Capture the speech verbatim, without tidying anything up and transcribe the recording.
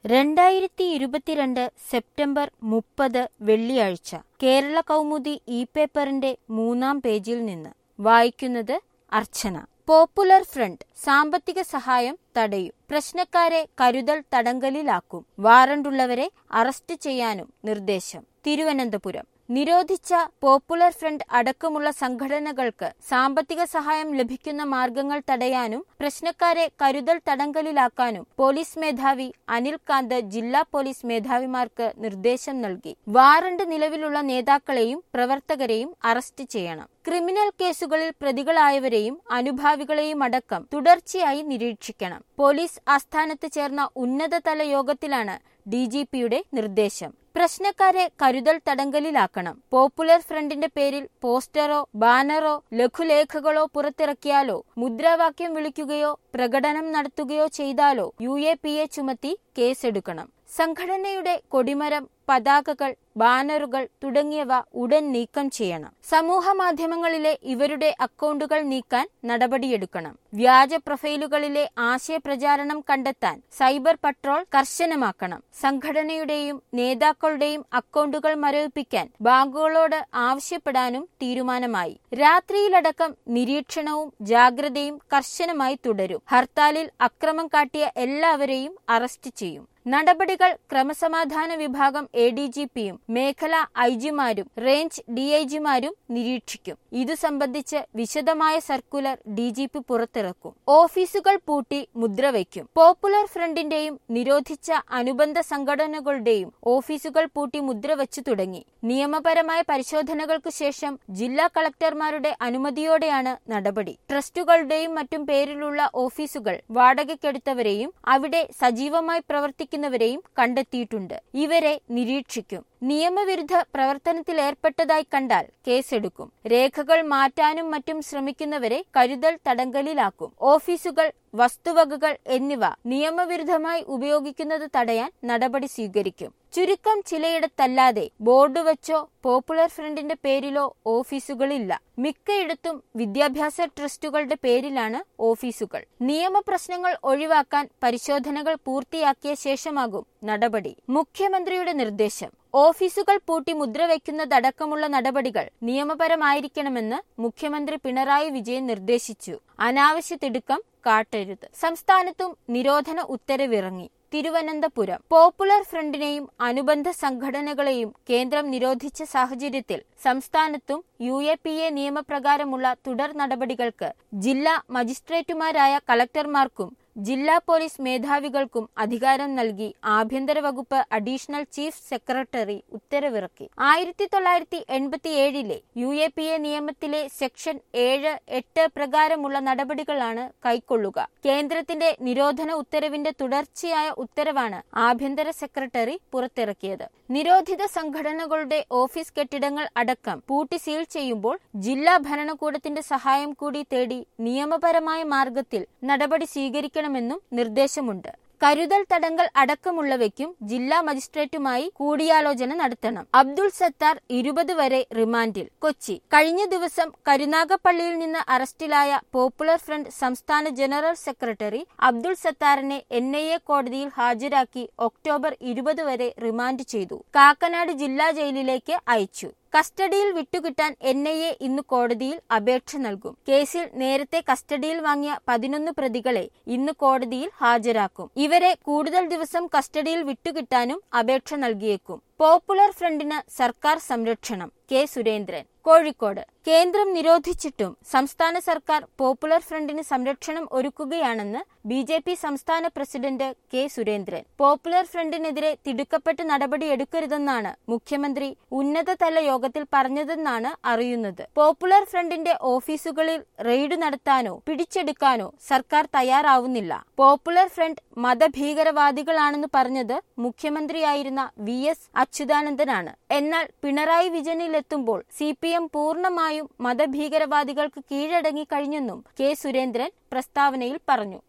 രണ്ടായിരത്തി ഇരുപത്തിരണ്ട് സെപ്റ്റംബർ മുപ്പത് വെള്ളിയാഴ്ച കേരള കൗമുദി ഇ പേപ്പറിന്റെ മൂന്നാം പേജിൽ നിന്ന് വായിക്കുന്നത് അർച്ചന. പോപ്പുലർ ഫ്രണ്ട് സാമ്പത്തിക സഹായം തടയും, പ്രശ്നക്കാരെ കരുതൽ തടങ്കലിലാക്കും, വാറണ്ടുള്ളവരെ അറസ്റ്റ് ചെയ്യാനും നിർദ്ദേശം. തിരുവനന്തപുരം നിരോധിച്ച പോപ്പുലർ ഫ്രണ്ട് അടക്കമുള്ള സംഘടനകൾക്ക് സാമ്പത്തിക സഹായം ലഭിക്കുന്ന മാർഗങ്ങൾ തടയാനും പ്രശ്നക്കാരെ കരുതൽ തടങ്കലിലാക്കാനും പോലീസ് മേധാവി അനിൽ കാന്ത് ജില്ലാ പോലീസ് മേധാവിമാർക്ക് നിർദ്ദേശം നൽകി. വാറണ്ട് നിലവിലുള്ള നേതാക്കളെയും പ്രവർത്തകരെയും അറസ്റ്റ് ചെയ്യണം. ക്രിമിനൽ കേസുകളിൽ പ്രതികളായവരെയും അനുഭാവികളെയും അടക്കം തുടർച്ചയായി നിരീക്ഷിക്കണം. പോലീസ് ആസ്ഥാനത്ത് ചേർന്ന ഉന്നതതല യോഗത്തിലാണ് ഡി ജി പിയുടെ നിർദ്ദേശം. പ്രശ്നക്കാരെ കരുതൽ തടങ്കലിലാക്കണം. പോപ്പുലർ ഫ്രണ്ടിന്റെ പേരിൽ പോസ്റ്ററോ ബാനറോ ലഘുലേഖകളോ പുറത്തിറക്കിയാലോ മുദ്രാവാക്യം വിളിക്കുകയോ പ്രകടനം നടത്തുകയോ ചെയ്താലോ യു എ പി എ ചുമത്തി കേസെടുക്കണം. സംഘടനയുടെ കൊടിമരം, പതാകകൾ, ബാനറുകൾ തുടങ്ങിയവ ഉടൻ നീക്കം ചെയ്യണം. സമൂഹ മാധ്യമങ്ങളിലെ ഇവരുടെ അക്കൗണ്ടുകൾ നീക്കാൻ നടപടിയെടുക്കണം. വ്യാജ പ്രൊഫൈലുകളിലെ ആശയപ്രചാരണം കണ്ടെത്താൻ സൈബർ പട്രോൾ കർശനമാക്കണം. സംഘടനയുടെയും നേതാക്കളുടെയും അക്കൗണ്ടുകൾ മരവിപ്പിക്കാൻ ബാങ്കുകളോട് ആവശ്യപ്പെടാനും തീരുമാനമായി. രാത്രിയിലടക്കം നിരീക്ഷണവും ജാഗ്രതയും കർശനമായി തുടരും. ഹർത്താലിൽ അക്രമം കാട്ടിയ എല്ലാവരെയും അറസ്റ്റ് ചെയ്യും. നടപടികൾ ക്രമസമാധാന വിഭാഗം എ ഡി ജി പിയും മേഖലാ ഐ ജിമാരും റേഞ്ച് ഡി ഐ ജിമാരും നിരീക്ഷിക്കും. ഇതു സംബന്ധിച്ച് വിശദമായ സർക്കുലർ ഡി ജി പി പുറത്തിറക്കും. ഓഫീസുകൾ പൂട്ടി മുദ്രവയ്ക്കും. പോപ്പുലർ ഫ്രണ്ടിന്റെയും നിരോധിച്ച അനുബന്ധ സംഘടനകളുടെയും ഓഫീസുകൾ പൂട്ടി മുദ്രവച്ചു തുടങ്ങി. നിയമപരമായ പരിശോധനകൾക്കു ശേഷം ജില്ലാ കളക്ടർമാരുടെ അനുമതിയോടെയാണ് നടപടി. ട്രസ്റ്റുകളുടെയും മറ്റും പേരിലുള്ള ഓഫീസുകൾ വാടകയ്ക്കെടുത്തവരെയും അവിടെ സജീവമായി പ്രവർത്തിക്കുന്ന വരെയും കണ്ടെത്തിയിട്ടുണ്ട്. ഇവരെ നിരീക്ഷിക്കും. നിയമവിരുദ്ധ പ്രവർത്തനത്തിലേർപ്പെട്ടതായി കണ്ടാൽ കേസെടുക്കും. രേഖകൾ മാറ്റാനും മറ്റും ശ്രമിക്കുന്നവരെ കരുതൽ തടങ്കലിലാക്കും. ഓഫീസുകൾ, വസ്തുവകകൾ എന്നിവ നിയമവിരുദ്ധമായി ഉപയോഗിക്കുന്നത് തടയാൻ നടപടി സ്വീകരിക്കും. ചുരുക്കം ചിലയിടത്തല്ലാതെ ബോർഡ് വച്ചോ പോപ്പുലർ ഫ്രണ്ടിന്റെ പേരിലോ ഓഫീസുകളില്ല. മിക്കയിടത്തും വിദ്യാഭ്യാസ ട്രസ്റ്റുകളുടെ പേരിലാണ് ഓഫീസുകൾ. നിയമപ്രശ്നങ്ങൾ ഒഴിവാക്കാൻ പരിശോധനകൾ പൂർത്തിയാക്കിയ ശേഷമാകും നടപടി. മുഖ്യമന്ത്രിയുടെ നിർദ്ദേശം. ഓഫീസുകൾ പൂട്ടി മുദ്രവയ്ക്കുന്നതടക്കമുള്ള നടപടികൾ നിയമപരമായിരിക്കണമെന്ന് മുഖ്യമന്ത്രി പിണറായി വിജയൻ നിർദ്ദേശിച്ചു. അനാവശ്യ തിടുക്കം കാട്ടരുത്. സംസ്ഥാനത്തും നിരോധന ഉത്തരവിറങ്ങി. തിരുവനന്തപുരം പോപ്പുലർ ഫ്രണ്ടിനെയും അനുബന്ധ സംഘടനകളെയും കേന്ദ്രം നിരോധിച്ച സാഹചര്യത്തിൽ സംസ്ഥാനത്തും യു എ പി എ നിയമപ്രകാരമുള്ള തുടർ നടപടികൾക്ക് ജില്ലാ മജിസ്ട്രേറ്റുമാരായ കളക്ടർമാർക്കും ജില്ലാ പോലീസ് മേധാവികൾക്കും അധികാരം നൽകി ആഭ്യന്തര വകുപ്പ് അഡീഷണൽ ചീഫ് സെക്രട്ടറി ഉത്തരവിറക്കി. ആയിരത്തി തൊള്ളായിരത്തി എൺപത്തി ഏഴിലെ യു എ പി എ നിയമത്തിലെ സെക്ഷൻ ഏഴ്, എട്ട് പ്രകാരമുള്ള നടപടികളാണ് കൈക്കൊള്ളുക. കേന്ദ്രത്തിന്റെ നിരോധന ഉത്തരവിന്റെ തുടർച്ചയായ ഉത്തരവാണ് ആഭ്യന്തര സെക്രട്ടറി പുറത്തിറക്കിയത്. നിരോധിത സംഘടനകളുടെ ഓഫീസ് കെട്ടിടങ്ങൾ അടക്കം പൂട്ടി സീൽ ചെയ്യുമ്പോൾ ജില്ലാ ഭരണകൂടത്തിന്റെ സഹായം കൂടി തേടി നിയമപരമായ മാർഗത്തിൽ നടപടി സ്വീകരിക്കണമെന്നും നിർദ്ദേശമുണ്ട്. കരുതൽ തടങ്കൽ അടക്കമുള്ളവയ്ക്കും ജില്ലാ മജിസ്ട്രേറ്റുമായി കൂടിയാലോചന നടത്തണം. അബ്ദുൾ സത്താർ ഇരുപത് വരെ റിമാൻഡിൽ. കൊച്ചി കഴിഞ്ഞ ദിവസം കരുനാഗപ്പള്ളിയിൽ നിന്ന് അറസ്റ്റിലായ പോപ്പുലർ ഫ്രണ്ട് സംസ്ഥാന ജനറൽ സെക്രട്ടറി അബ്ദുൾ സത്താറിനെ എൻ ഐ എ കോടതിയിൽ ഹാജരാക്കി ഒക്ടോബർ ഇരുപത് വരെ റിമാൻഡ് ചെയ്തു. കാക്കനാട് ജില്ലാ ജയിലിലേക്ക് അയച്ചു. കസ്റ്റഡിയിൽ വിട്ടുകിട്ടാൻ എൻ ഐ എ ഇന്ന് കോടതിയിൽ അപേക്ഷ നൽകും. കേസിൽ നേരത്തെ കസ്റ്റഡിയിൽ വാങ്ങിയ പതിനൊന്ന് പ്രതികളെ ഇന്ന് കോടതിയിൽ ഹാജരാക്കും. ഇവരെ കൂടുതൽ ദിവസം കസ്റ്റഡിയിൽ വിട്ടുകിട്ടാനും അപേക്ഷ നൽകിയേക്കും. പോപ്പുലർ ഫ്രണ്ടിന് സർക്കാർ സംരക്ഷണം. കെ സുരേന്ദ്രൻ കോഴിക്കോട് കേന്ദ്രം നിരോധിച്ചിട്ടും സംസ്ഥാന സർക്കാർ പോപ്പുലർ ഫ്രണ്ടിന് സംരക്ഷണം ഒരുക്കുകയാണെന്ന് ബി ജെ പി സംസ്ഥാന പ്രസിഡന്റ് കെ സുരേന്ദ്രൻ. പോപ്പുലർ ഫ്രണ്ടിനെതിരെ തിടുക്കപ്പെട്ട് നടപടിയെടുക്കരുതെന്നാണ് മുഖ്യമന്ത്രി ഉന്നതതല യോഗത്തിൽ പറഞ്ഞതെന്നാണ് അറിയുന്നത്. പോപ്പുലർ ഫ്രണ്ടിന്റെ ഓഫീസുകളിൽ റെയ്ഡ് നടത്താനോ പിടിച്ചെടുക്കാനോ സർക്കാർ തയ്യാറാവുന്നില്ല. പോപ്പുലർ ഫ്രണ്ട് മതഭീകരവാദികളാണെന്ന് പറഞ്ഞത് മുഖ്യമന്ത്രിയായിരുന്ന വി എസ് അച്യുതാനന്ദനാണ്. എന്നാൽ പിണറായി വിജയനിലെത്തുമ്പോൾ സി പി എം പൂർണ്ണമായും മതഭീകരവാദികൾക്ക് കീഴടങ്ങി കഴിഞ്ഞെന്നും കെ സുരേന്ദ്രൻ പ്രസ്താവനയിൽ പറഞ്ഞു.